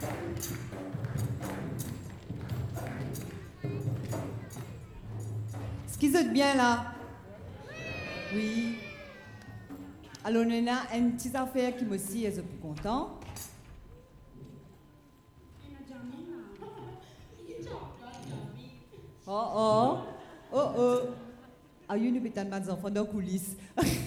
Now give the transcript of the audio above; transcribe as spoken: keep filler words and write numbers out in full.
Est-ce qu'ils êtes bien là? Oui. Alors, on a une petite affaire qui me aussi est plus content. Oh oh, oh oh. Ah, il y a une petite enfants dans les coulisses.